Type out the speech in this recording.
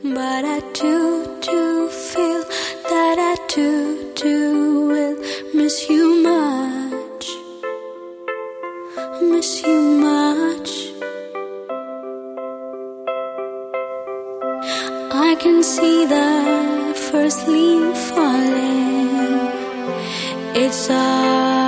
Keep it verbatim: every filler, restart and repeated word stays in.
but I do, do feel that I do, do will miss you much, miss you much. I can see the first leaf falling. It's all